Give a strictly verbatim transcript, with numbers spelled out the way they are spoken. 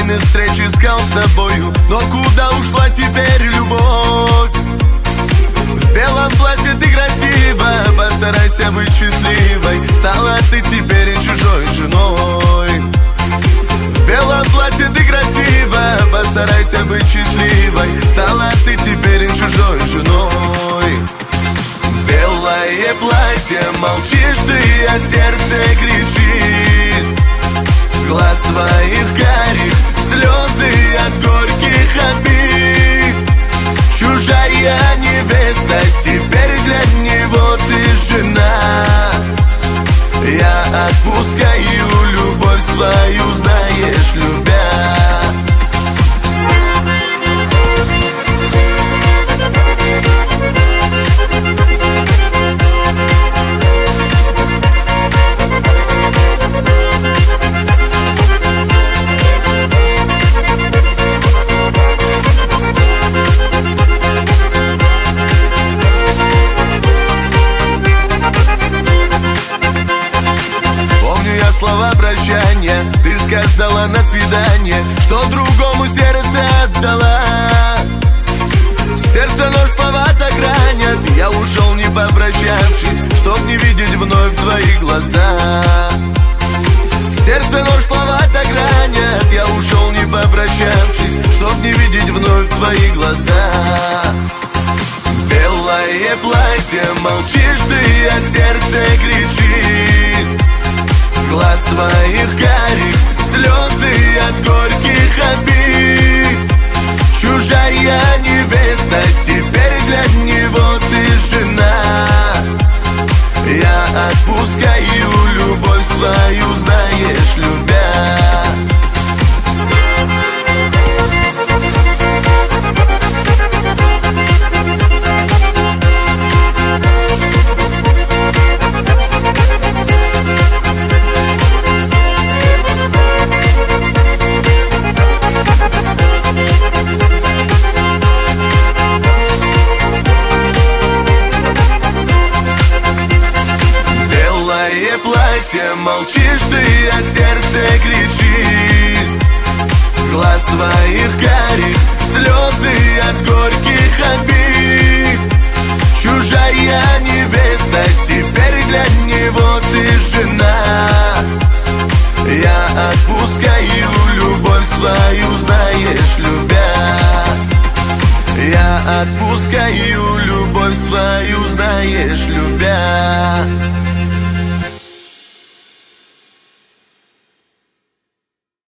случайных встреч искал с тобою, но куда ушла теперь любовь? В белом платье ты красива, постарайся быть счастливой. Стала ты теперь чужой женой. В белом платье ты красива, постарайся быть счастливой. Стала ты теперь чужой женой. Белое платье, молчишь ты, а сердце кричит. С глаз твоих карих слезы от горьких обид. Чужая невеста, теперь для него ты жена. Я отпускаю любовь свою, знаешь, любя. Слова прощания ты сказала на свидание, что другому сердце отдала. В сердце нож слова так ранят. Я ушел, не попрощавшись, чтоб не видеть вновь твои глаза. В сердце нож слова так ранят. Я ушел, не попрощавшись, чтоб не видеть вновь твои глаза. Белое платье, молчишь ты, а сердце кричит. С глаз твоих карих слезы от горьких обид. Чужая невеста, теперь для него ты жена. Я отпускаю любовь свою, знаешь, любя. Молчишь ты, а сердце кричит. С глаз твоих карих слезы от горьких обид. Чужая невеста, теперь для него ты жена. Я отпускаю любовь свою, знаешь, любя. Я отпускаю любовь свою, знаешь, любя.